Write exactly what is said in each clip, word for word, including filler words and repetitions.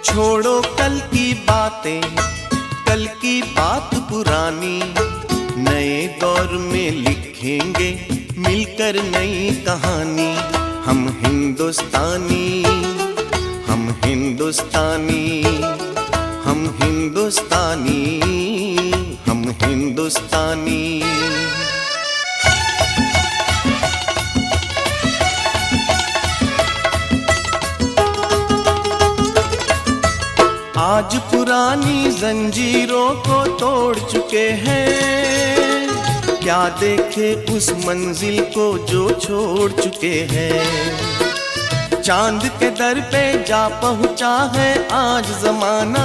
छोड़ो कल की बातें, कल की बात पुरानी, नए दौर में लिखेंगे मिलकर नई कहानी। हम हिंदुस्तानी, हम हिंदुस्तानी, हम हिंदुस्तानी, हम हिंदुस्तानी। आज पुरानी जंजीरों को तोड़ चुके हैं, क्या देखे उस मंजिल को जो छोड़ चुके हैं। चांद के दर पे जा पहुंचा है आज जमाना,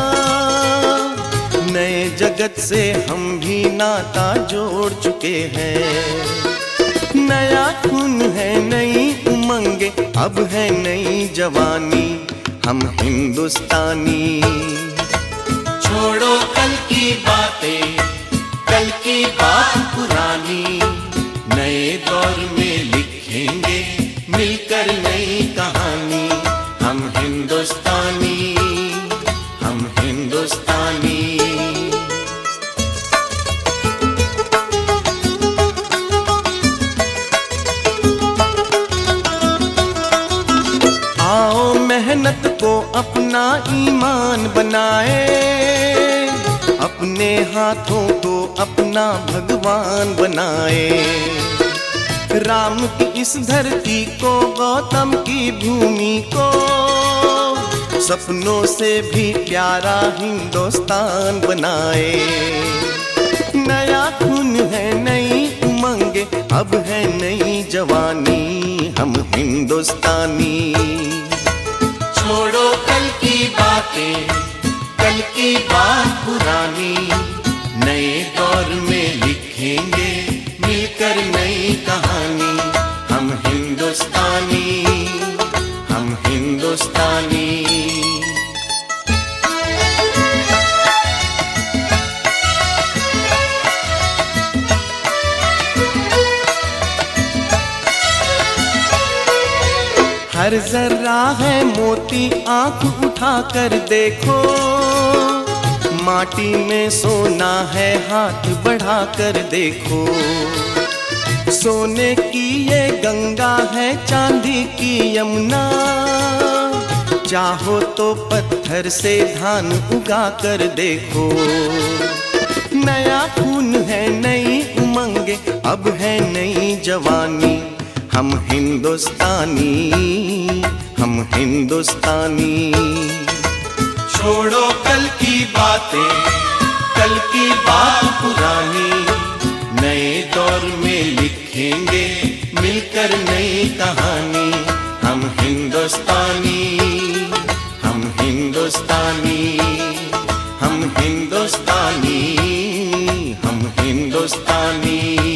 नए जगत से हम भी नाता जोड़ चुके हैं। नया खून है, नई उमंगे, अब है नई जवानी, हम हिंदुस्तानी। छोड़ो कल की बातें, कल की बात पुरानी, नए दौर में लिखेंगे मिलकर नई कहानी। हम हिंदुस्तानी, हम हिंदुस्तानी। मेहनत को अपना ईमान बनाए, अपने हाथों को अपना भगवान बनाए। राम की इस धरती को, गौतम की भूमि को, सपनों से भी प्यारा हिंदुस्तान बनाए। नया खून है, नई उमंगे, अब है नई जवानी, हम हिंदुस्तानी। छोड़ो कल की बातें, कल की बात पुरानी, नए दौर में लिखेंगे मिलकर नई कहानी। हम हिंदुस्तानी, हम हिंदुस्तानी। हर जर्रा है मोती, आंख उठा कर देखो, माटी में सोना है, हाथ बढ़ा कर देखो। सोने की ये गंगा है, चांदी की यमुना, चाहो तो पत्थर से धान उगा कर देखो। नया खून है, नई उमंगे, अब है नई जवानी, हम हिंदुस्तानी, हम हिंदुस्तानी। छोड़ो कल की बातें, कल की बात पुरानी, नए दौर में लिखेंगे मिलकर नई कहानी। हम हिंदुस्तानी, हम हिंदुस्तानी, हम हिंदुस्तानी, हम हिंदुस्तानी।